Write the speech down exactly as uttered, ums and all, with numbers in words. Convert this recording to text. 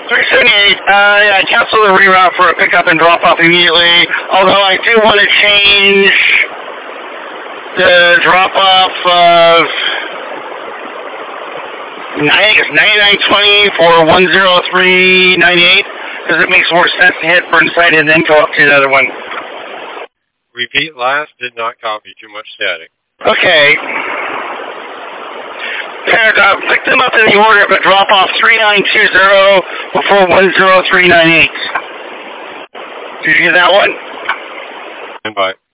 three seventy-eight, uh, yeah, cancel the reroute for a pickup and drop off immediately, although I do want to change the drop off of I think it's ninety-nine twenty for one oh three ninety-eight, because it makes more sense to hit Burnside and then go up to another one. Repeat last, did not copy, too much static. Okay. And uh, pick them up in the order, but drop off three nine two zero before one oh three ninety-eight. Did you get that one? And bye.